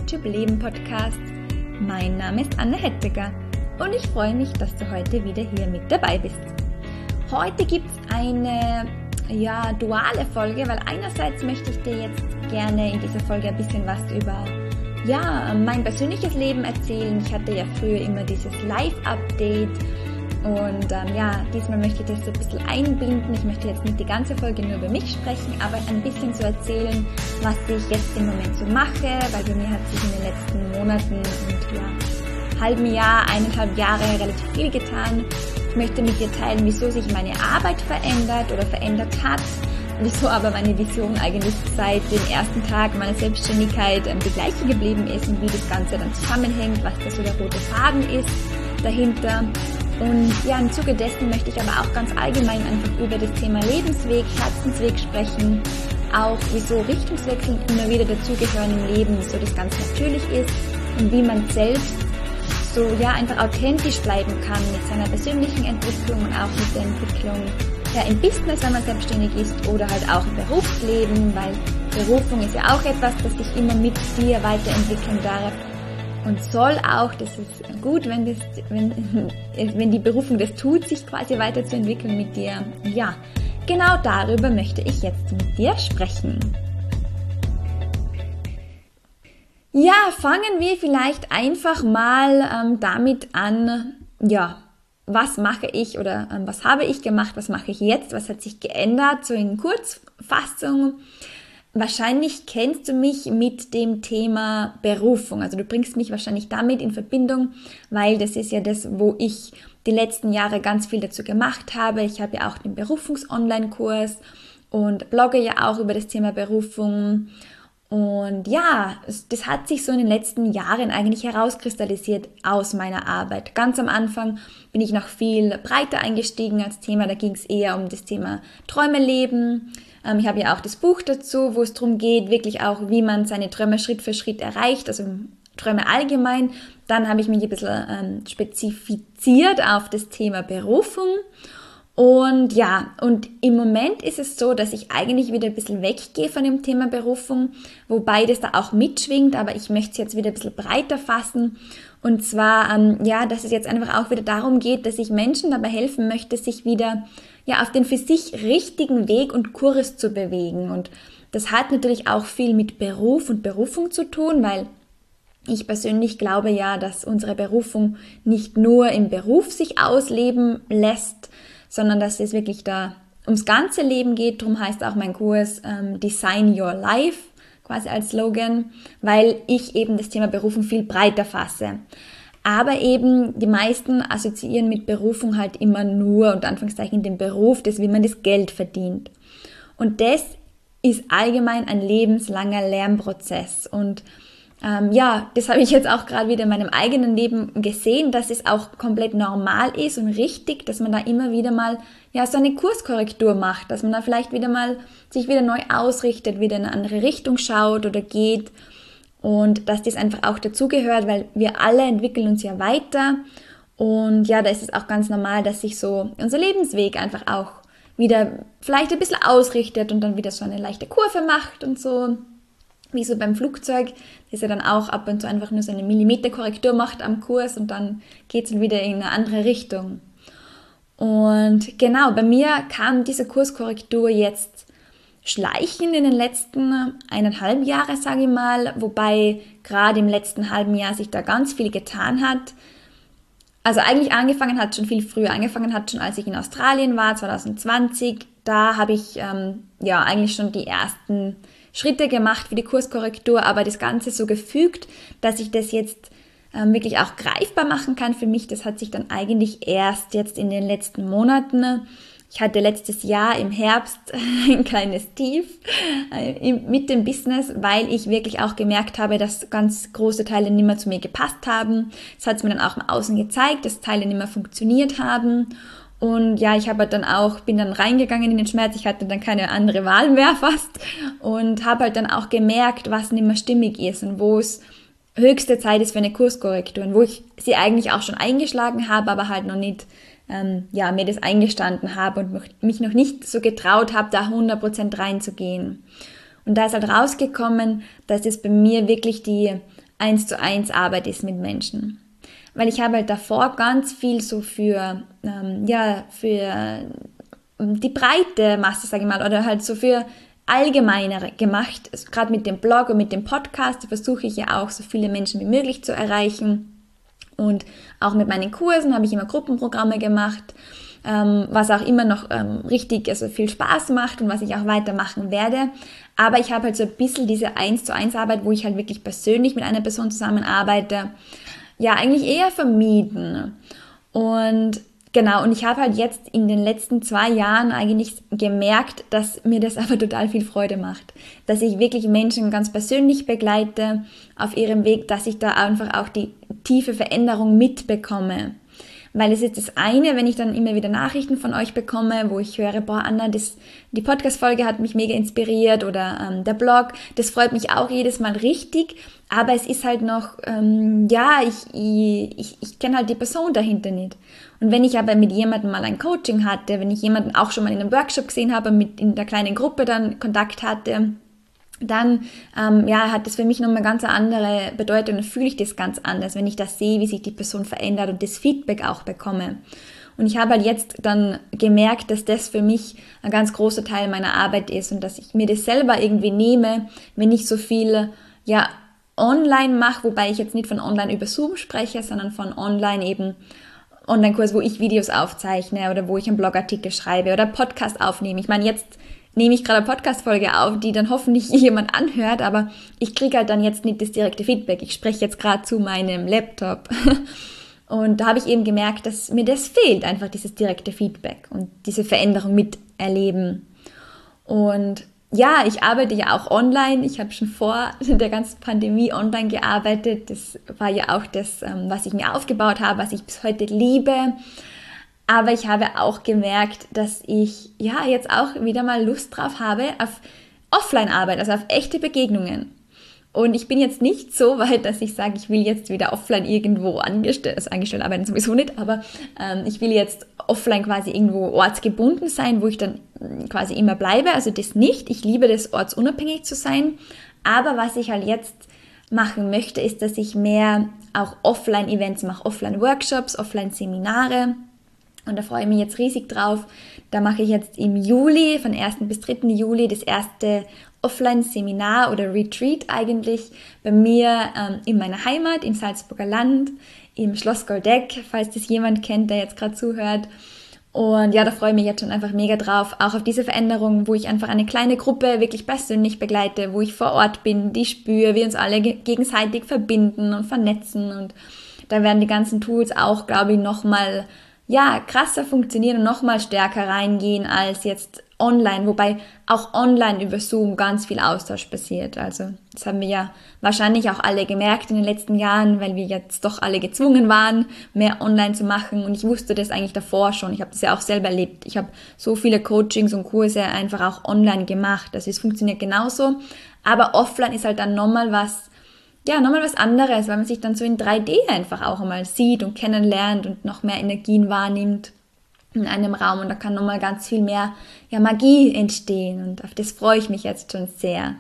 YouTube Leben Podcast. Mein Name ist Anne Hetteger und ich freue mich, dass du heute wieder hier mit dabei bist. Heute gibt es eine duale Folge, weil einerseits möchte ich dir jetzt gerne in dieser Folge ein bisschen was über mein persönliches Leben erzählen. Ich hatte ja früher immer dieses Live-Update und diesmal möchte ich das so ein bisschen einbinden. Ich möchte jetzt nicht die ganze Folge nur über mich sprechen, aber ein bisschen so erzählen, was ich jetzt im Moment so mache, weil bei mir hat sich in den letzten Monaten und halben Jahr, 1,5 Jahre relativ viel getan. Ich möchte mit dir teilen, wieso sich meine Arbeit verändert hat, wieso aber meine Vision eigentlich seit dem ersten Tag meiner Selbstständigkeit die gleiche geblieben ist und wie das Ganze dann zusammenhängt, was da so der rote Faden ist dahinter. Und im Zuge dessen möchte ich aber auch ganz allgemein einfach über das Thema Lebensweg, Herzensweg sprechen, auch wieso Richtungswechsel immer wieder dazugehören im Leben, wieso das ganz natürlich ist und wie man selbst so einfach authentisch bleiben kann mit seiner persönlichen Entwicklung und auch mit der Entwicklung im Business, wenn man selbstständig ist, oder halt auch im Berufsleben, weil Berufung ist ja auch etwas, das sich immer mit dir weiterentwickeln darf und soll auch. Das ist gut, wenn die Berufung das tut, sich quasi weiterzuentwickeln mit dir. Ja, genau darüber möchte ich jetzt mit dir sprechen. Ja, fangen wir vielleicht einfach mal damit an, was mache ich oder was habe ich gemacht, was mache ich jetzt, was hat sich geändert, so in Kurzfassung. Wahrscheinlich kennst du mich mit dem Thema Berufung, also du bringst mich wahrscheinlich damit in Verbindung, weil das ist ja das, wo ich die letzten Jahre ganz viel dazu gemacht habe. Ich habe ja auch den Berufungs-Online-Kurs und blogge ja auch über das Thema Berufung. Und das hat sich so in den letzten Jahren eigentlich herauskristallisiert aus meiner Arbeit. Ganz am Anfang bin ich noch viel breiter eingestiegen als Thema, da ging es eher um das Thema Träume leben. Ich habe ja auch das Buch dazu, wo es darum geht, wirklich auch, wie man seine Träume Schritt für Schritt erreicht, also Träume allgemein. Dann habe ich mich ein bisschen spezifiziert auf das Thema Berufung. Und im Moment ist es so, dass ich eigentlich wieder ein bisschen weggehe von dem Thema Berufung, wobei das da auch mitschwingt, aber ich möchte es jetzt wieder ein bisschen breiter fassen. Und zwar, dass es jetzt einfach auch wieder darum geht, dass ich Menschen dabei helfen möchte, sich wieder auf den für sich richtigen Weg und Kurs zu bewegen. Und das hat natürlich auch viel mit Beruf und Berufung zu tun, weil ich persönlich glaube dass unsere Berufung nicht nur im Beruf sich ausleben lässt, sondern dass es wirklich da ums ganze Leben geht. Darum heißt auch mein Kurs Design Your Life, quasi als Slogan, weil ich eben das Thema Berufung viel breiter fasse. Aber eben die meisten assoziieren mit Berufung halt immer nur, unter Anführungszeichen, den Beruf, wie man das Geld verdient. Und das ist allgemein ein lebenslanger Lernprozess. Und das habe ich jetzt auch gerade wieder in meinem eigenen Leben gesehen, dass es auch komplett normal ist und richtig, dass man da immer wieder mal so eine Kurskorrektur macht, dass man da vielleicht wieder mal sich wieder neu ausrichtet, wieder in eine andere Richtung schaut oder geht und dass das einfach auch dazugehört, weil wir alle entwickeln uns ja weiter und da ist es auch ganz normal, dass sich so unser Lebensweg einfach auch wieder vielleicht ein bisschen ausrichtet und dann wieder so eine leichte Kurve macht und so. Wie so beim Flugzeug, dass er dann auch ab und zu einfach nur so eine Millimeterkorrektur macht am Kurs und dann geht es dann wieder in eine andere Richtung. Und genau, bei mir kam diese Kurskorrektur jetzt schleichend in den letzten 1,5 Jahre, sage ich mal, wobei gerade im letzten halben Jahr sich da ganz viel getan hat. Also eigentlich angefangen hat schon viel früher, als ich in Australien war, 2020. Da habe ich eigentlich schon die ersten Schritte gemacht für die Kurskorrektur, aber das Ganze so gefügt, dass ich das jetzt wirklich auch greifbar machen kann für mich. Das hat sich dann eigentlich erst jetzt in den letzten Monaten. Ich hatte letztes Jahr im Herbst ein kleines Tief mit dem Business, weil ich wirklich auch gemerkt habe, dass ganz große Teile nicht mehr zu mir gepasst haben. Das hat es mir dann auch im Außen gezeigt, dass Teile nicht mehr funktioniert haben. Und ich habe halt bin dann reingegangen in den Schmerz, ich hatte dann keine andere Wahl mehr fast und habe halt dann auch gemerkt, was nicht mehr stimmig ist und wo es höchste Zeit ist für eine Kurskorrektur und wo ich sie eigentlich auch schon eingeschlagen habe, aber halt noch nicht mir das eingestanden habe und mich noch nicht so getraut habe, da 100% reinzugehen. Und da ist halt rausgekommen, dass es bei mir wirklich die 1:1 Arbeit ist mit Menschen. Weil ich habe halt davor ganz viel so für die breite Masse, sage ich mal, oder halt so für allgemeinere gemacht. Gerade mit dem Blog und mit dem Podcast versuche ich ja auch so viele Menschen wie möglich zu erreichen. Und auch mit meinen Kursen habe ich immer Gruppenprogramme gemacht, was auch immer noch richtig viel Spaß macht und was ich auch weitermachen werde. Aber ich habe halt so ein bisschen diese 1:1 Arbeit, wo ich halt wirklich persönlich mit einer Person zusammenarbeite, ja eigentlich eher vermieden. Und genau, und ich habe halt jetzt in den letzten 2 Jahren eigentlich gemerkt, dass mir das aber total viel Freude macht. Dass ich wirklich Menschen ganz persönlich begleite auf ihrem Weg, dass ich da einfach auch die tiefe Veränderung mitbekomme. Weil es ist das eine, wenn ich dann immer wieder Nachrichten von euch bekomme, wo ich höre, boah Anna, die Podcast-Folge hat mich mega inspiriert oder der Blog, das freut mich auch jedes Mal richtig, aber es ist halt noch, ich kenne halt die Person dahinter nicht. Und wenn ich aber mit jemandem mal ein Coaching hatte, wenn ich jemanden auch schon mal in einem Workshop gesehen habe, mit in der kleinen Gruppe dann Kontakt hatte, dann hat das für mich nochmal ganz eine andere Bedeutung und fühle ich das ganz anders, wenn ich das sehe, wie sich die Person verändert und das Feedback auch bekomme. Und ich habe halt jetzt dann gemerkt, dass das für mich ein ganz großer Teil meiner Arbeit ist und dass ich mir das selber irgendwie nehme, wenn ich so viel online mache, wobei ich jetzt nicht von online über Zoom spreche, sondern von online eben Online-Kurs, wo ich Videos aufzeichne oder wo ich einen Blogartikel schreibe oder Podcast aufnehme. Ich meine, jetzt nehme ich gerade eine Podcast-Folge auf, die dann hoffentlich jemand anhört, aber ich kriege halt dann jetzt nicht das direkte Feedback. Ich spreche jetzt gerade zu meinem Laptop. Und da habe ich eben gemerkt, dass mir das fehlt, einfach dieses direkte Feedback und diese Veränderung miterleben. Und ja, ich arbeite ja auch online. Ich habe schon vor der ganzen Pandemie online gearbeitet. Das war ja auch das, was ich mir aufgebaut habe, was ich bis heute liebe. Aber ich habe auch gemerkt, dass ich jetzt auch wieder mal Lust drauf habe auf Offline-Arbeit, also auf echte Begegnungen. Und ich bin jetzt nicht so weit, dass ich sage, ich will jetzt wieder offline irgendwo angestellt arbeiten sowieso nicht, aber ich will jetzt offline quasi irgendwo ortsgebunden sein, wo ich dann quasi immer bleibe. Also das nicht. Ich liebe das, ortsunabhängig zu sein. Aber was ich halt jetzt machen möchte, ist, dass ich mehr auch Offline-Events mache, Offline-Workshops, Offline-Seminare. Und da freue ich mich jetzt riesig drauf. Da mache ich jetzt im Juli, von 1. bis 3. Juli, das erste Offline-Seminar oder Retreat eigentlich bei mir in meiner Heimat, im Salzburger Land, im Schloss Goldeck, falls das jemand kennt, der jetzt gerade zuhört. Und ja, da freue ich mich jetzt schon einfach mega drauf, auch auf diese Veränderung, wo ich einfach eine kleine Gruppe wirklich persönlich begleite, wo ich vor Ort bin, die spüre, wir uns alle gegenseitig verbinden und vernetzen. Und da werden die ganzen Tools auch, glaube ich, nochmal krasser funktionieren und nochmal stärker reingehen als jetzt online, wobei auch online über Zoom ganz viel Austausch passiert. Also das haben wir ja wahrscheinlich auch alle gemerkt in den letzten Jahren, weil wir jetzt doch alle gezwungen waren, mehr online zu machen. Und ich wusste das eigentlich davor schon. Ich habe das ja auch selber erlebt. Ich habe so viele Coachings und Kurse einfach auch online gemacht. Also es funktioniert genauso. Aber offline ist halt dann nochmal was anderes, weil man sich dann so in 3D einfach auch einmal sieht und kennenlernt und noch mehr Energien wahrnimmt in einem Raum. Und da kann nochmal ganz viel mehr Magie entstehen. Und auf das freue ich mich jetzt schon sehr.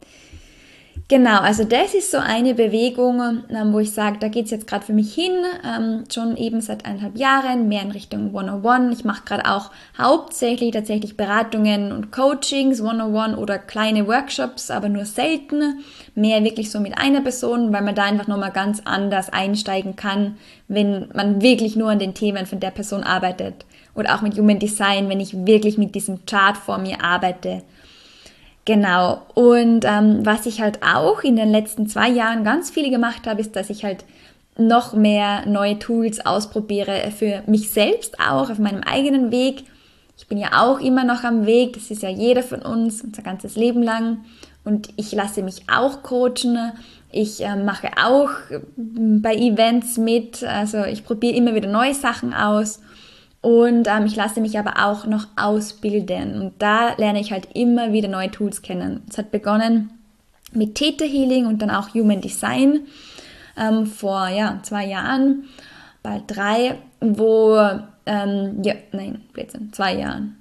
Genau, also das ist so eine Bewegung, wo ich sage, da geht es jetzt gerade für mich hin, schon eben seit 1,5 Jahren, mehr in Richtung One-on-One. Ich mache gerade auch hauptsächlich tatsächlich Beratungen und Coachings, One-on-One oder kleine Workshops, aber nur selten, mehr wirklich so mit einer Person, weil man da einfach nochmal ganz anders einsteigen kann, wenn man wirklich nur an den Themen von der Person arbeitet. Oder auch mit Human Design, wenn ich wirklich mit diesem Chart vor mir arbeite. Genau, und was ich halt auch in den letzten 2 Jahren ganz viel gemacht habe, ist, dass ich halt noch mehr neue Tools ausprobiere für mich selbst auch, auf meinem eigenen Weg. Ich bin ja auch immer noch am Weg, das ist ja jeder von uns, unser ganzes Leben lang. Und ich lasse mich auch coachen, ich mache auch bei Events mit, also ich probiere immer wieder neue Sachen aus. Und ich lasse mich aber auch noch ausbilden und da lerne ich halt immer wieder neue Tools kennen. Es hat begonnen mit Theta Healing und dann auch Human Design vor 2 Jahren, bald 3, 2 Jahren,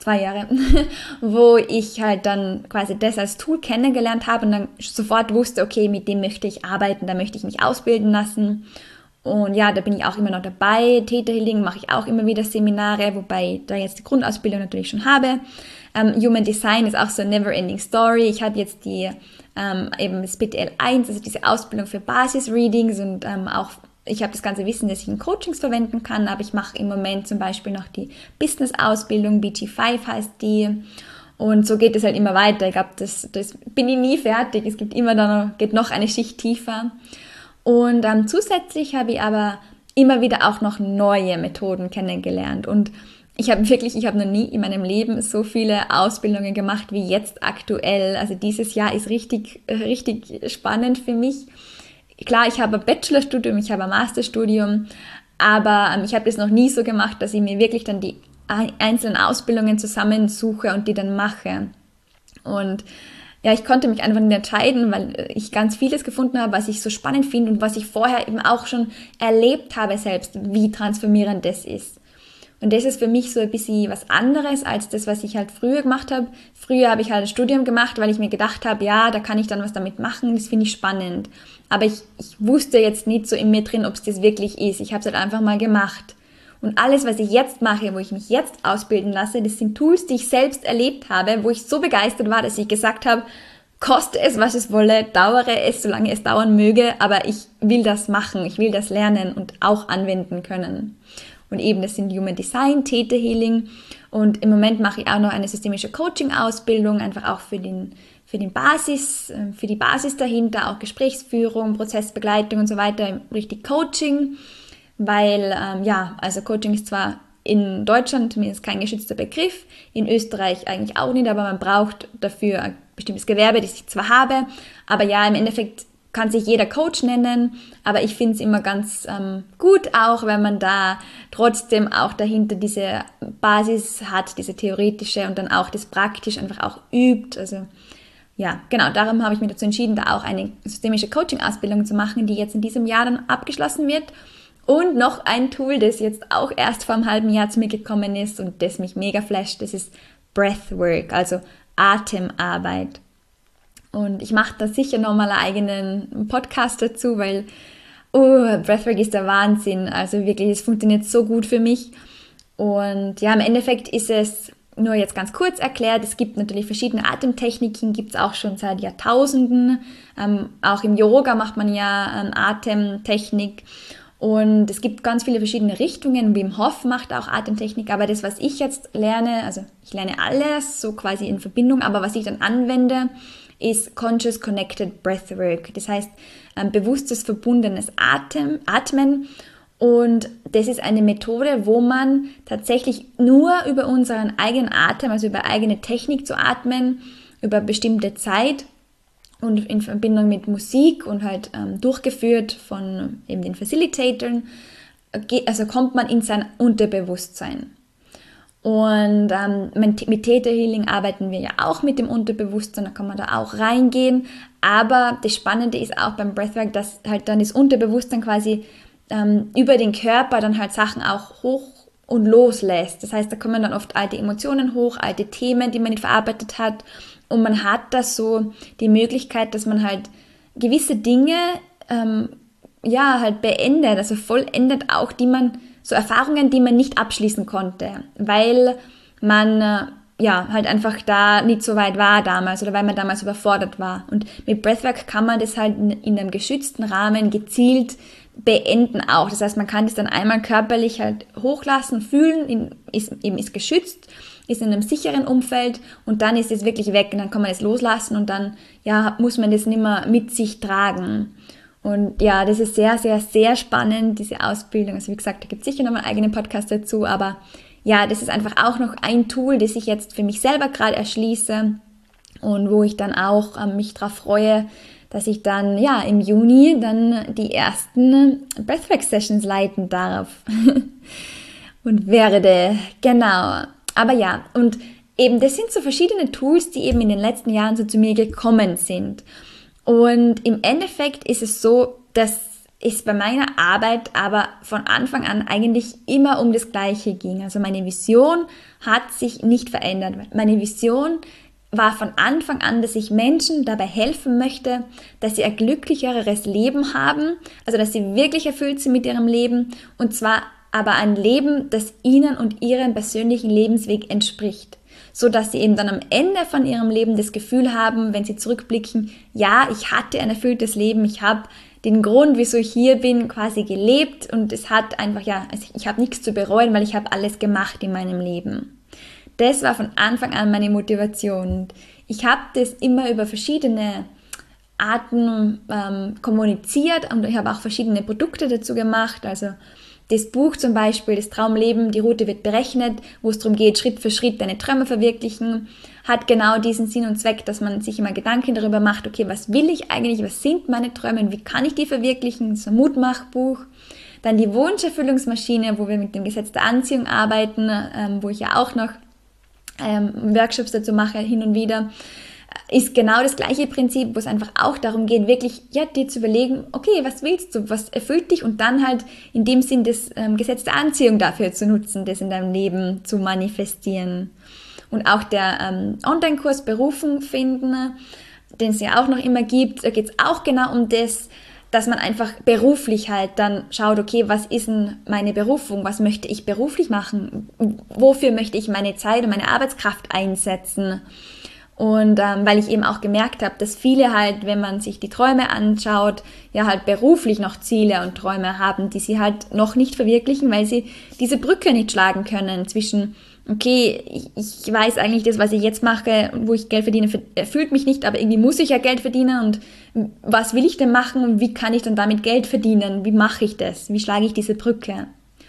2 Jahre, wo ich halt dann quasi das als Tool kennengelernt habe und dann sofort wusste, okay, mit dem möchte ich arbeiten, da möchte ich mich ausbilden lassen. Und ja, da bin ich auch immer noch dabei. Theta Healing mache ich auch immer wieder Seminare, wobei da jetzt die Grundausbildung natürlich schon habe. Human Design ist auch so eine never-ending Story. Ich habe jetzt die eben das BTL 1, also diese Ausbildung für Basis-Readings und auch ich habe das ganze Wissen, das ich in Coachings verwenden kann, aber ich mache im Moment zum Beispiel noch die Business-Ausbildung, BG5 heißt die. Und so geht es halt immer weiter. Ich glaube, das bin ich nie fertig. Es gibt immer dann geht noch eine Schicht tiefer. Und zusätzlich habe ich aber immer wieder auch noch neue Methoden kennengelernt. Und ich habe noch nie in meinem Leben so viele Ausbildungen gemacht wie jetzt aktuell. Also dieses Jahr ist richtig, richtig spannend für mich. Klar, ich habe ein Bachelorstudium, ich habe ein Masterstudium, aber ich habe das noch nie so gemacht, dass ich mir wirklich dann die einzelnen Ausbildungen zusammensuche und die dann mache. Und ja, ich konnte mich einfach nicht entscheiden, weil ich ganz vieles gefunden habe, was ich so spannend finde und was ich vorher eben auch schon erlebt habe selbst, wie transformierend das ist. Und das ist für mich so ein bisschen was anderes als das, was ich halt früher gemacht habe. Früher habe ich halt ein Studium gemacht, weil ich mir gedacht habe, ja, da kann ich dann was damit machen, das finde ich spannend. Aber ich wusste jetzt nicht so in mir drin, ob es das wirklich ist. Ich habe es halt einfach mal gemacht. Und alles, was ich jetzt mache, wo ich mich jetzt ausbilden lasse, das sind Tools, die ich selbst erlebt habe, wo ich so begeistert war, dass ich gesagt habe, koste es, was es wolle, dauere es, solange es dauern möge, aber ich will das machen, ich will das lernen und auch anwenden können. Und eben, das sind Human Design, Theta Healing und im Moment mache ich auch noch eine systemische Coaching-Ausbildung, einfach auch für die Basis dahinter, auch Gesprächsführung, Prozessbegleitung und so weiter, richtig Coaching, weil, also Coaching ist zwar in Deutschland zumindest kein geschützter Begriff, in Österreich eigentlich auch nicht, aber man braucht dafür ein bestimmtes Gewerbe, das ich zwar habe, aber ja, im Endeffekt kann sich jeder Coach nennen, aber ich finde es immer ganz gut auch, wenn man da trotzdem auch dahinter diese Basis hat, diese theoretische und dann auch das praktisch einfach auch übt. Also ja, genau, darum habe ich mich dazu entschieden, da auch eine systemische Coaching-Ausbildung zu machen, die jetzt in diesem Jahr dann abgeschlossen wird. Und noch ein Tool, das jetzt auch erst vor einem halben Jahr zu mir gekommen ist und das mich mega flasht, das ist Breathwork, also Atemarbeit. Und ich mache da sicher nochmal einen eigenen Podcast dazu, weil Breathwork ist der Wahnsinn. Also wirklich, es funktioniert so gut für mich. Und ja, im Endeffekt ist es, nur jetzt ganz kurz erklärt, es gibt natürlich verschiedene Atemtechniken, gibt es auch schon seit Jahrtausenden. Auch im Yoga macht man ja Atemtechnik. Und es gibt ganz viele verschiedene Richtungen. Wim Hof macht auch Atemtechnik, aber das, was ich jetzt lerne, also ich lerne alles so quasi in Verbindung, aber was ich dann anwende, ist Conscious Connected Breathwork. Das heißt, bewusstes, verbundenes Atmen. Und das ist eine Methode, wo man tatsächlich nur über unseren eigenen Atem, also über eigene Technik zu atmen, über bestimmte Zeit und in Verbindung mit Musik und halt durchgeführt von eben den Facilitatoren, also kommt man in sein Unterbewusstsein. Und mit Theta Healing arbeiten wir ja auch mit dem Unterbewusstsein, da kann man da auch reingehen. Aber das Spannende ist auch beim Breathwork, dass halt dann das Unterbewusstsein quasi über den Körper dann halt Sachen auch hoch und loslässt. Das heißt, da kommen dann oft alte Emotionen hoch, alte Themen, die man nicht verarbeitet hat. Und man hat da so die Möglichkeit, dass man halt gewisse Dinge halt beendet, also vollendet auch, so Erfahrungen, die man nicht abschließen konnte, weil man halt einfach da nicht so weit war damals oder weil man damals überfordert war. Und mit Breathwork kann man das halt in einem geschützten Rahmen gezielt beenden auch. Das heißt, man kann das dann einmal körperlich halt hochlassen, fühlen, ist geschützt, ist in einem sicheren Umfeld und dann ist es wirklich weg und dann kann man es loslassen und dann muss man das nicht mehr mit sich tragen. Und ja, das ist sehr, sehr, sehr spannend, diese Ausbildung. Also wie gesagt, da gibt es sicher noch mal einen eigenen Podcast dazu, aber ja, das ist einfach auch noch ein Tool, das ich jetzt für mich selber gerade erschließe und wo ich dann auch mich darauf freue, dass ich dann im Juni dann die ersten Breathwork-Sessions leiten darf und werde, genau. Aber ja, und eben das sind so verschiedene Tools, die eben in den letzten Jahren so zu mir gekommen sind. Und im Endeffekt ist es so, dass es bei meiner Arbeit aber von Anfang an eigentlich immer um das Gleiche ging. Also meine Vision hat sich nicht verändert. Meine Vision war von Anfang an, dass ich Menschen dabei helfen möchte, dass sie ein glücklicheres Leben haben, also dass sie wirklich erfüllt sind mit ihrem Leben, und zwar aber ein Leben, das ihnen und ihrem persönlichen Lebensweg entspricht, so dass sie eben dann am Ende von ihrem Leben das Gefühl haben, wenn sie zurückblicken, ja, ich hatte ein erfülltes Leben, ich habe den Grund, wieso ich hier bin, quasi gelebt, und es hat einfach, ja, also ich habe nichts zu bereuen, weil ich habe alles gemacht in meinem Leben. Das war von Anfang an meine Motivation. Ich habe das immer über verschiedene Arten kommuniziert, und ich habe auch verschiedene Produkte dazu gemacht. Also das Buch zum Beispiel, das Traumleben, die Route wird berechnet, wo es darum geht, Schritt für Schritt deine Träume verwirklichen, hat genau diesen Sinn und Zweck, dass man sich immer Gedanken darüber macht, okay, was will ich eigentlich, was sind meine Träume und wie kann ich die verwirklichen? Das ist ein Mutmachbuch. Dann die Wunscherfüllungsmaschine, wo wir mit dem Gesetz der Anziehung arbeiten, wo ich ja auch noch Workshops dazu mache, hin und wieder, ist genau das gleiche Prinzip, wo es einfach auch darum geht, wirklich dir zu überlegen, okay, was willst du, was erfüllt dich, und dann halt in dem Sinn das Gesetz der Anziehung dafür zu nutzen, das in deinem Leben zu manifestieren. Und auch der Online-Kurs Berufung finden, den es ja auch noch immer gibt, da geht es auch genau um das, dass man einfach beruflich halt dann schaut, okay, was ist denn meine Berufung, was möchte ich beruflich machen, wofür möchte ich meine Zeit und meine Arbeitskraft einsetzen. Und weil ich eben auch gemerkt habe, dass viele halt, wenn man sich die Träume anschaut, ja halt beruflich noch Ziele und Träume haben, die sie halt noch nicht verwirklichen, weil sie diese Brücke nicht schlagen können zwischen, okay, ich weiß eigentlich, das, was ich jetzt mache, wo ich Geld verdiene, erfüllt mich nicht, aber irgendwie muss ich ja Geld verdienen, und was will ich denn machen und wie kann ich dann damit Geld verdienen? Wie mache ich das? Wie schlage ich diese Brücke?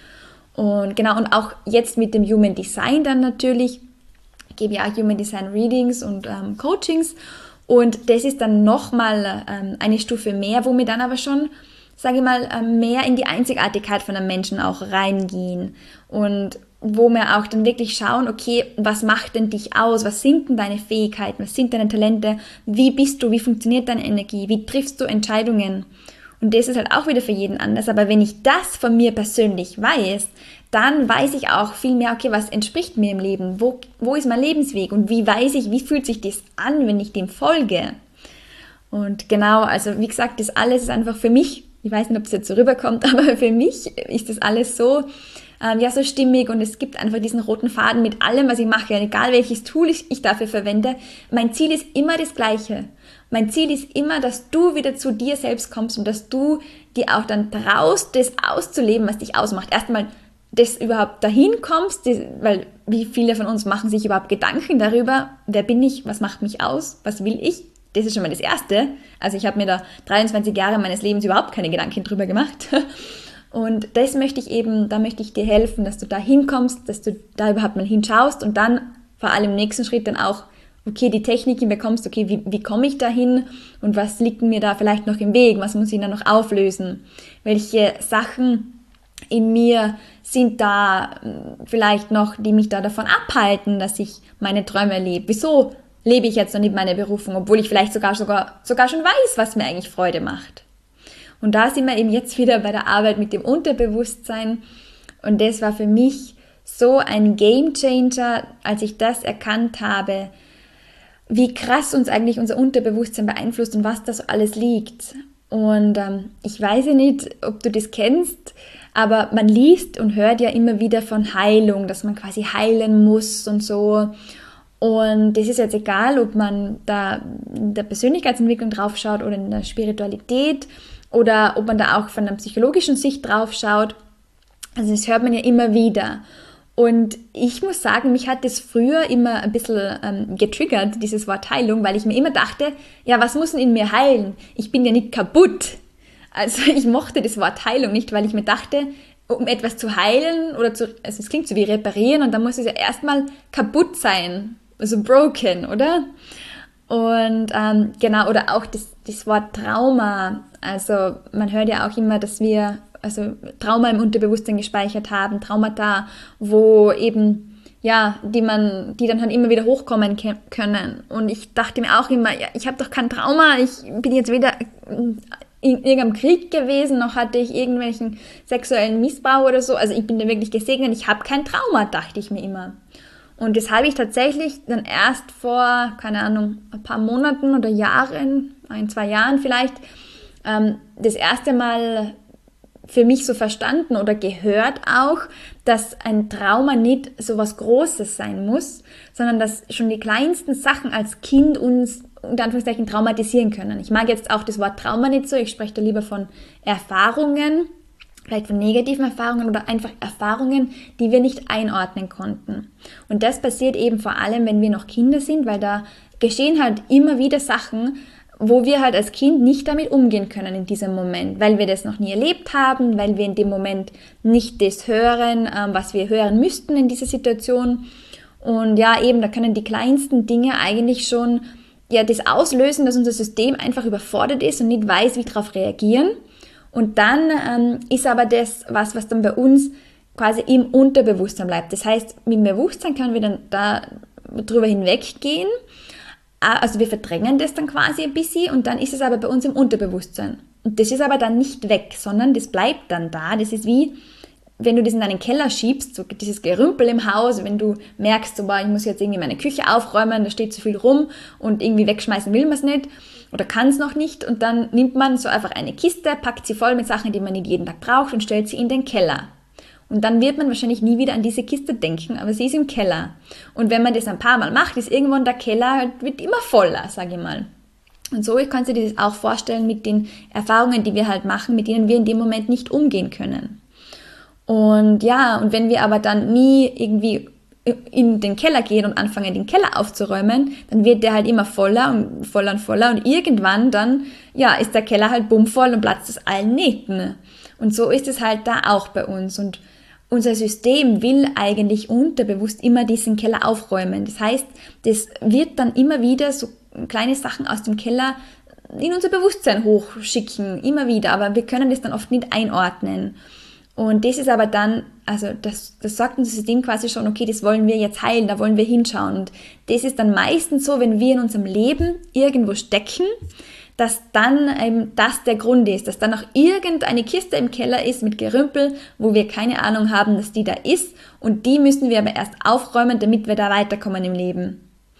Und genau, und auch jetzt mit dem Human Design dann natürlich, ich gebe ja auch Human Design Readings und Coachings, und das ist dann nochmal eine Stufe mehr, wo wir dann aber schon, sage ich mal, mehr in die Einzigartigkeit von einem Menschen auch reingehen, und wo wir auch dann wirklich schauen, okay, was macht denn dich aus, was sind denn deine Fähigkeiten, was sind deine Talente, wie bist du, wie funktioniert deine Energie, wie triffst du Entscheidungen, und das ist halt auch wieder für jeden anders, aber wenn ich das von mir persönlich weiß, dann weiß ich auch viel mehr, okay, was entspricht mir im Leben, wo ist mein Lebensweg, und wie weiß ich, wie fühlt sich das an, wenn ich dem folge. Und genau, also wie gesagt, das alles ist einfach für mich, ich weiß nicht, ob es jetzt so rüberkommt, aber für mich ist das alles so, so stimmig, und es gibt einfach diesen roten Faden mit allem, was ich mache, egal welches Tool ich dafür verwende. Mein Ziel ist immer das Gleiche. Mein Ziel ist immer, dass du wieder zu dir selbst kommst und dass du dir auch dann traust, das auszuleben, was dich ausmacht. Erstmal, dass überhaupt dahin kommst, weil wie viele von uns machen sich überhaupt Gedanken darüber, wer bin ich, was macht mich aus, was will ich? Das ist schon mal das Erste. Also ich habe mir da 23 Jahre meines Lebens überhaupt keine Gedanken drüber gemacht. Und das möchte ich eben, da möchte ich dir helfen, dass du da hinkommst, dass du da überhaupt mal hinschaust und dann vor allem im nächsten Schritt dann auch, okay, die Techniken bekommst, okay, wie komme ich da hin und was liegt mir da vielleicht noch im Weg, was muss ich da noch auflösen, welche Sachen in mir sind da vielleicht noch, die mich da davon abhalten, dass ich meine Träume lebe. Wieso lebe ich jetzt noch nicht meine Berufung, obwohl ich vielleicht sogar schon weiß, was mir eigentlich Freude macht. Und da sind wir eben jetzt wieder bei der Arbeit mit dem Unterbewusstsein, und das war für mich so ein Gamechanger, als ich das erkannt habe, wie krass uns eigentlich unser Unterbewusstsein beeinflusst und was da so alles liegt. Und ich weiß ja nicht, ob du das kennst, aber man liest und hört ja immer wieder von Heilung, dass man quasi heilen muss und so. Und das ist jetzt egal, ob man da in der Persönlichkeitsentwicklung drauf schaut oder in der Spiritualität oder ob man da auch von einer psychologischen Sicht drauf schaut. Also das hört man ja immer wieder. Und ich muss sagen, mich hat das früher immer ein bisschen getriggert, dieses Wort Heilung, weil ich mir immer dachte, ja, was muss denn in mir heilen? Ich bin ja nicht kaputt. Also ich mochte das Wort Heilung nicht, weil ich mir dachte, um etwas zu heilen also es klingt so wie reparieren, und dann muss es ja erstmal kaputt sein, also broken, oder? Und genau, oder auch das Wort Trauma. Also man hört ja auch immer, dass wir Trauma im Unterbewusstsein gespeichert haben, Traumata, wo eben, ja, die dann halt immer wieder hochkommen können. Und ich dachte mir auch immer, ja, ich habe doch kein Trauma, ich bin jetzt weder in irgendeinem Krieg gewesen, noch hatte ich irgendwelchen sexuellen Missbrauch oder so. Also ich bin da wirklich gesegnet, ich habe kein Trauma, dachte ich mir immer. Und das habe ich tatsächlich dann erst vor, keine Ahnung, ein paar Monaten oder Jahren, 1-2 Jahren vielleicht, das erste Mal für mich so verstanden oder gehört auch, dass ein Trauma nicht so was Großes sein muss, sondern dass schon die kleinsten Sachen als Kind uns unter Anführungszeichen traumatisieren können. Ich mag jetzt auch das Wort Trauma nicht so, ich spreche da lieber von Erfahrungen, vielleicht von negativen Erfahrungen oder einfach Erfahrungen, die wir nicht einordnen konnten. Und das passiert eben vor allem, wenn wir noch Kinder sind, weil da geschehen halt immer wieder Sachen, wo wir halt als Kind nicht damit umgehen können in diesem Moment, weil wir das noch nie erlebt haben, weil wir in dem Moment nicht das hören, was wir hören müssten in dieser Situation. Und ja, eben, da können die kleinsten Dinge eigentlich schon ja das auslösen, dass unser System einfach überfordert ist und nicht weiß, wie darauf reagieren. Und dann ist aber das was dann bei uns quasi im Unterbewusstsein bleibt. Das heißt, mit dem Bewusstsein können wir dann da drüber hinweggehen. Also wir verdrängen das dann quasi ein bisschen und dann ist es aber bei uns im Unterbewusstsein. Und das ist aber dann nicht weg, sondern das bleibt dann da. Das ist wie, wenn du das in deinen Keller schiebst, so dieses Gerümpel im Haus, wenn du merkst, so, boah, ich muss jetzt irgendwie meine Küche aufräumen, da steht zu viel rum und irgendwie wegschmeißen will man es nicht oder kann es noch nicht. Und dann nimmt man so einfach eine Kiste, packt sie voll mit Sachen, die man nicht jeden Tag braucht und stellt sie in den Keller. Und dann wird man wahrscheinlich nie wieder an diese Kiste denken, aber sie ist im Keller. Und wenn man das ein paar Mal macht, ist irgendwann der Keller, wird immer voller, sage ich mal. Und so kannst du dir das auch vorstellen mit den Erfahrungen, die wir halt machen, mit denen wir in dem Moment nicht umgehen können. Und ja, und wenn wir aber dann nie irgendwie in den Keller gehen und anfangen, den Keller aufzuräumen, dann wird der halt immer voller und voller und voller und irgendwann dann, ja, ist der Keller halt bummvoll und platzt aus allen Nähten. Und so ist es halt da auch bei uns und unser System will eigentlich unterbewusst immer diesen Keller aufräumen. Das heißt, das wird dann immer wieder so kleine Sachen aus dem Keller in unser Bewusstsein hochschicken, immer wieder, aber wir können das dann oft nicht einordnen. Und das ist aber dann, also das sagt unser System quasi schon, okay, das wollen wir jetzt heilen, da wollen wir hinschauen. Und das ist dann meistens so, wenn wir in unserem Leben irgendwo stecken, dass dann das der Grund ist, dass dann noch irgendeine Kiste im Keller ist mit Gerümpel, wo wir keine Ahnung haben, dass die da ist und die müssen wir aber erst aufräumen, damit wir da weiterkommen im Leben.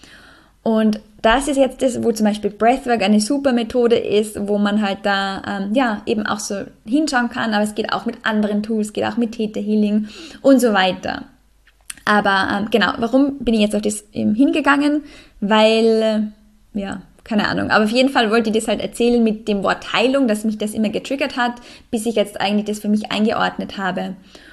Und das ist jetzt das, wo zum Beispiel Breathwork eine super Methode ist, wo man halt da eben auch so hinschauen kann, aber es geht auch mit anderen Tools, geht auch mit Theta Healing und so weiter. Aber genau, warum bin ich jetzt auf das hingegangen? Weil, keine Ahnung, aber auf jeden Fall wollte ich das halt erzählen mit dem Wort Heilung, dass mich das immer getriggert hat, bis ich jetzt eigentlich das für mich eingeordnet habe.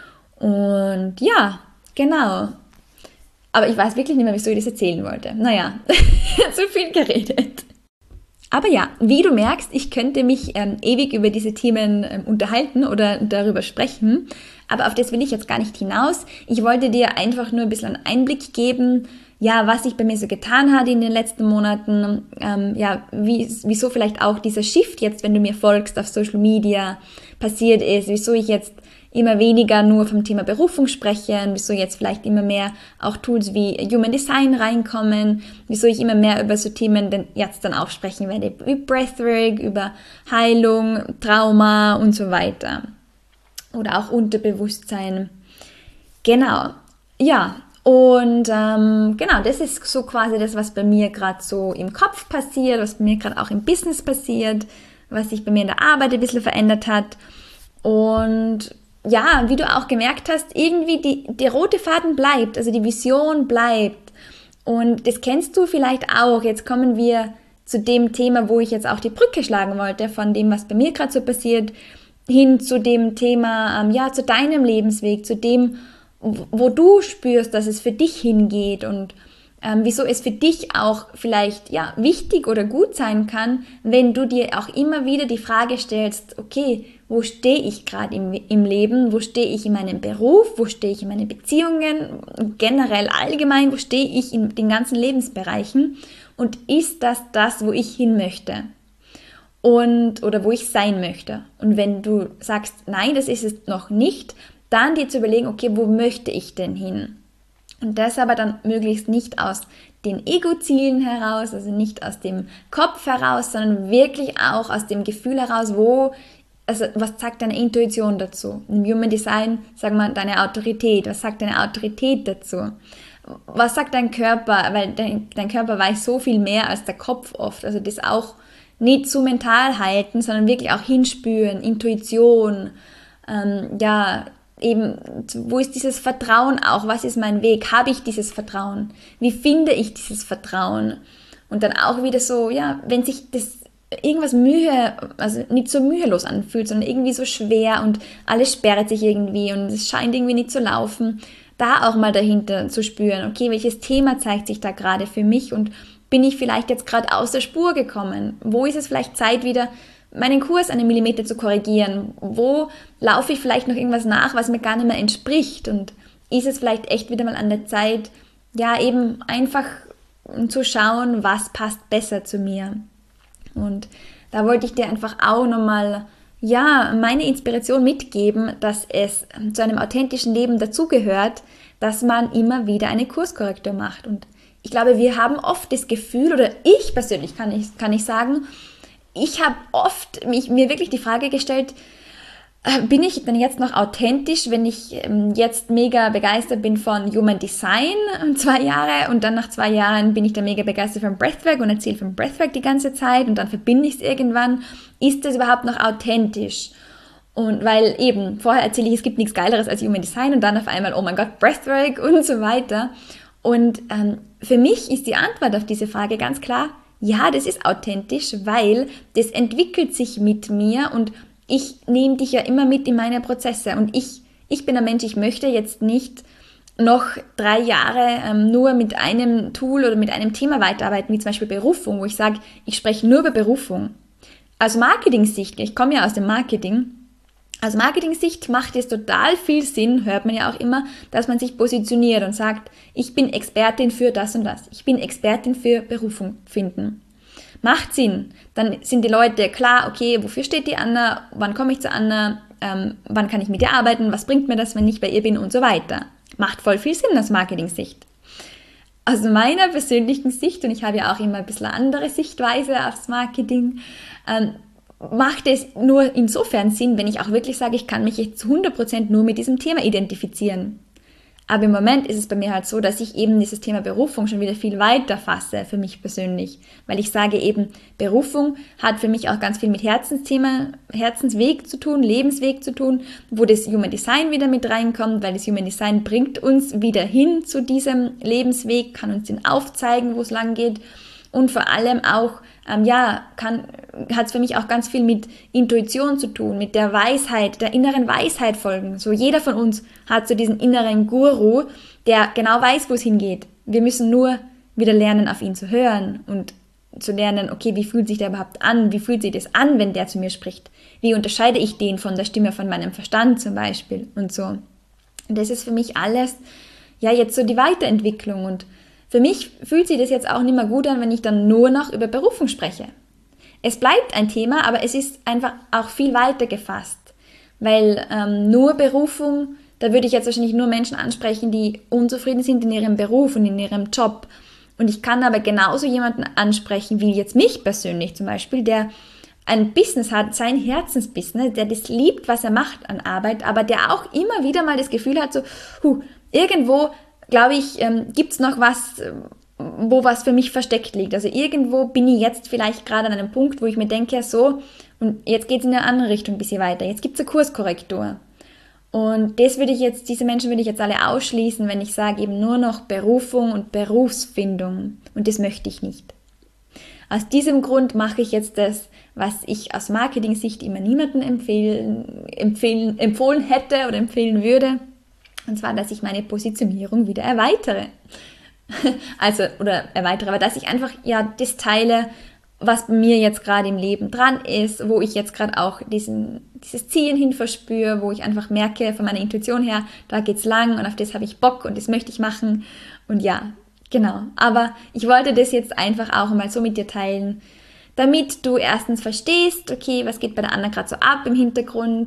Und ja, genau. Aber ich weiß wirklich nicht mehr, wieso ich das erzählen wollte. Naja, zu viel geredet. Aber ja, wie du merkst, ich könnte mich ewig über diese Themen unterhalten oder darüber sprechen, aber auf das will ich jetzt gar nicht hinaus. Ich wollte dir einfach nur ein bisschen einen Einblick geben, ja, was sich bei mir so getan hat in den letzten Monaten, wieso vielleicht auch dieser Shift jetzt, wenn du mir folgst auf Social Media, passiert ist, wieso ich jetzt immer weniger nur vom Thema Berufung spreche, wieso jetzt vielleicht immer mehr auch Tools wie Human Design reinkommen, wieso ich immer mehr über so Themen denn jetzt dann auch sprechen werde, wie Breathwork, über Heilung, Trauma und so weiter. Oder auch Unterbewusstsein. Genau, ja. Und genau, das ist so quasi das, was bei mir gerade so im Kopf passiert, was bei mir gerade auch im Business passiert, was sich bei mir in der Arbeit ein bisschen verändert hat. Und ja, wie du auch gemerkt hast, irgendwie der rote Faden bleibt, also die Vision bleibt. Und das kennst du vielleicht auch. Jetzt kommen wir zu dem Thema, wo ich jetzt auch die Brücke schlagen wollte, von dem, was bei mir gerade so passiert, hin zu dem Thema, zu deinem Lebensweg, zu dem, wo du spürst, dass es für dich hingeht und wieso es für dich auch vielleicht wichtig oder gut sein kann, wenn du dir auch immer wieder die Frage stellst, okay, wo stehe ich gerade im Leben, wo stehe ich in meinem Beruf, wo stehe ich in meinen Beziehungen, generell allgemein, wo stehe ich in den ganzen Lebensbereichen und ist das, wo ich hin möchte oder wo ich sein möchte. Und wenn du sagst, nein, das ist es noch nicht, dann dir zu überlegen, okay, wo möchte ich denn hin? Und das aber dann möglichst nicht aus den Ego-Zielen heraus, also nicht aus dem Kopf heraus, sondern wirklich auch aus dem Gefühl heraus, also was sagt deine Intuition dazu? Im Human Design sagen wir deine Autorität. Was sagt deine Autorität dazu? Was sagt dein Körper? Weil dein Körper weiß so viel mehr als der Kopf oft. Also das auch nicht zu mental halten, sondern wirklich auch hinspüren, Intuition, eben, wo ist dieses Vertrauen auch? Was ist mein Weg? Habe ich dieses Vertrauen? Wie finde ich dieses Vertrauen? Und dann auch wieder so, wenn sich das irgendwas also nicht so mühelos anfühlt, sondern irgendwie so schwer und alles sperrt sich irgendwie und es scheint irgendwie nicht zu laufen, da auch mal dahinter zu spüren, okay, welches Thema zeigt sich da gerade für mich und bin ich vielleicht jetzt gerade aus der Spur gekommen? Wo ist es vielleicht Zeit wieder, meinen Kurs einen Millimeter zu korrigieren? Wo laufe ich vielleicht noch irgendwas nach, was mir gar nicht mehr entspricht? Und ist es vielleicht echt wieder mal an der Zeit, eben einfach zu schauen, was passt besser zu mir? Und da wollte ich dir einfach auch nochmal, meine Inspiration mitgeben, dass es zu einem authentischen Leben dazugehört, dass man immer wieder eine Kurskorrektur macht. Und ich glaube, wir haben oft das Gefühl, oder ich persönlich kann ich sagen, ich habe oft mir wirklich die Frage gestellt, bin ich denn jetzt noch authentisch, wenn ich jetzt mega begeistert bin von Human Design 2 Jahre und dann nach 2 Jahren bin ich dann mega begeistert von Breathwork und erzähle von Breathwork die ganze Zeit und dann verbinde ich es irgendwann. Ist das überhaupt noch authentisch? Und weil eben, vorher erzähle ich, es gibt nichts Geileres als Human Design und dann auf einmal, oh mein Gott, Breathwork und so weiter. Und für mich ist die Antwort auf diese Frage ganz klar, ja, das ist authentisch, weil das entwickelt sich mit mir und ich nehme dich ja immer mit in meine Prozesse und ich bin ein Mensch, ich möchte jetzt nicht noch 3 Jahre nur mit einem Tool oder mit einem Thema weiterarbeiten, wie zum Beispiel Berufung, wo ich sage, ich spreche nur über Berufung. Aus Marketing-Sicht, ich komme ja aus dem Marketing, aus Marketing-Sicht macht es total viel Sinn, hört man ja auch immer, dass man sich positioniert und sagt, ich bin Expertin für das und das, ich bin Expertin für Berufung finden. Macht Sinn. Dann sind die Leute klar, okay, wofür steht die Anna, wann komme ich zu Anna, wann kann ich mit ihr arbeiten, was bringt mir das, wenn ich bei ihr bin und so weiter. Macht voll viel Sinn aus Marketing-Sicht. Aus meiner persönlichen Sicht, und ich habe ja auch immer ein bisschen andere Sichtweise aufs Marketing, macht es nur insofern Sinn, wenn ich auch wirklich sage, ich kann mich jetzt zu 100% nur mit diesem Thema identifizieren. Aber im Moment ist es bei mir halt so, dass ich eben dieses Thema Berufung schon wieder viel weiter fasse für mich persönlich, weil ich sage eben, Berufung hat für mich auch ganz viel mit Herzensthema, Herzensweg zu tun, Lebensweg zu tun, wo das Human Design wieder mit reinkommt, weil das Human Design bringt uns wieder hin zu diesem Lebensweg, kann uns den aufzeigen, wo es lang geht und vor allem auch hat es für mich auch ganz viel mit Intuition zu tun, mit der Weisheit, der inneren Weisheit folgen. So jeder von uns hat so diesen inneren Guru, der genau weiß, wo es hingeht. Wir müssen nur wieder lernen, auf ihn zu hören und zu lernen, okay, wie fühlt sich der überhaupt an? Wie fühlt sich das an, wenn der zu mir spricht? Wie unterscheide ich den von der Stimme von meinem Verstand zum Beispiel und so. Und das ist für mich alles, jetzt so die Weiterentwicklung und für mich fühlt sich das jetzt auch nicht mehr gut an, wenn ich dann nur noch über Berufung spreche. Es bleibt ein Thema, aber es ist einfach auch viel weiter gefasst, weil nur Berufung, da würde ich jetzt wahrscheinlich nur Menschen ansprechen, die unzufrieden sind in ihrem Beruf und in ihrem Job. Und ich kann aber genauso jemanden ansprechen, wie jetzt mich persönlich zum Beispiel, der ein Business hat, sein Herzensbusiness, der das liebt, was er macht an Arbeit, aber der auch immer wieder mal das Gefühl hat, so, irgendwo glaube ich, gibt es noch was, wo was für mich versteckt liegt. Also irgendwo bin ich jetzt vielleicht gerade an einem Punkt, wo ich mir denke, so, und jetzt geht es in eine andere Richtung ein bisschen weiter. Jetzt gibt es eine Kurskorrektur. Und diese Menschen würde ich jetzt alle ausschließen, wenn ich sage eben nur noch Berufung und Berufsfindung. Und das möchte ich nicht. Aus diesem Grund mache ich jetzt das, was ich aus Marketing-Sicht immer niemandem empfohlen hätte oder empfehlen würde. Und zwar, dass ich meine Positionierung wieder erweitere. Aber dass ich einfach das teile, was bei mir jetzt gerade im Leben dran ist, wo ich jetzt gerade auch dieses Zielen hin verspüre, wo ich einfach merke von meiner Intuition her, da geht's lang und auf das habe ich Bock und das möchte ich machen. Und genau. Aber ich wollte das jetzt einfach auch mal so mit dir teilen, damit du erstens verstehst, okay, was geht bei der Anna gerade so ab im Hintergrund,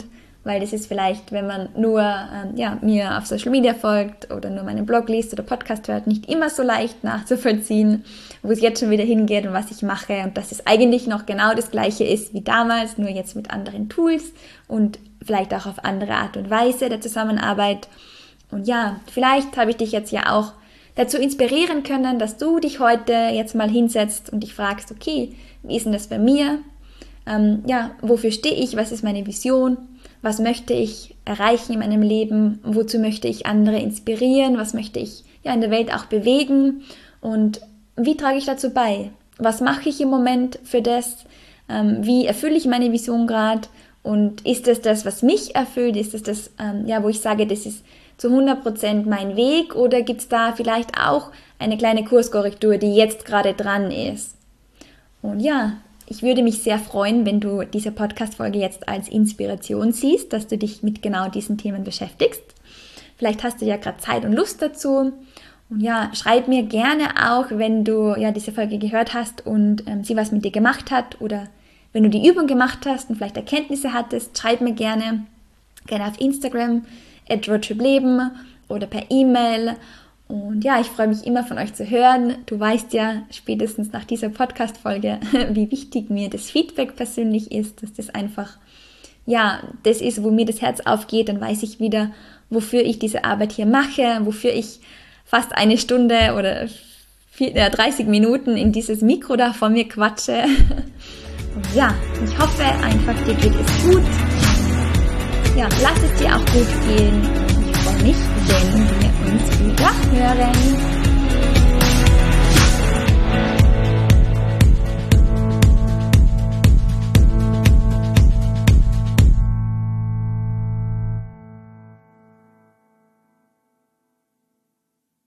weil das ist vielleicht, wenn man nur mir auf Social Media folgt oder nur meinen Blog liest oder Podcast hört, nicht immer so leicht nachzuvollziehen, wo es jetzt schon wieder hingeht und was ich mache und dass es eigentlich noch genau das Gleiche ist wie damals, nur jetzt mit anderen Tools und vielleicht auch auf andere Art und Weise der Zusammenarbeit. Und ja, vielleicht habe ich dich jetzt ja auch dazu inspirieren können, dass du dich heute jetzt mal hinsetzt und dich fragst, okay, wie ist denn das bei mir? Wofür stehe ich? Was ist meine Vision? Was möchte ich erreichen in meinem Leben? Wozu möchte ich andere inspirieren? Was möchte ich in der Welt auch bewegen? Und wie trage ich dazu bei? Was mache ich im Moment für das? Wie erfülle ich meine Vision gerade? Und ist es das, was mich erfüllt? Ist es das, wo ich sage, das ist zu 100% mein Weg? Oder gibt es da vielleicht auch eine kleine Kurskorrektur, die jetzt gerade dran ist? Und ja, ich würde mich sehr freuen, wenn du diese Podcast-Folge jetzt als Inspiration siehst, dass du dich mit genau diesen Themen beschäftigst. Vielleicht hast du ja gerade Zeit und Lust dazu. Und ja, schreib mir gerne auch, wenn du diese Folge gehört hast und sie was mit dir gemacht hat oder wenn du die Übung gemacht hast und vielleicht Erkenntnisse hattest, schreib mir gerne auf Instagram @roadtripleben oder per E-Mail. Und ja, ich freue mich immer von euch zu hören. Du weißt ja spätestens nach dieser Podcast-Folge, wie wichtig mir das Feedback persönlich ist, dass das einfach, das ist, wo mir das Herz aufgeht. Dann weiß ich wieder, wofür ich diese Arbeit hier mache, wofür ich fast eine Stunde oder 30 Minuten in dieses Mikro da vor mir quatsche. Und ja, ich hoffe einfach, dir geht es gut. Ja, lass es dir auch gut gehen. Ich freue mich, wenn wir uns wieder hören.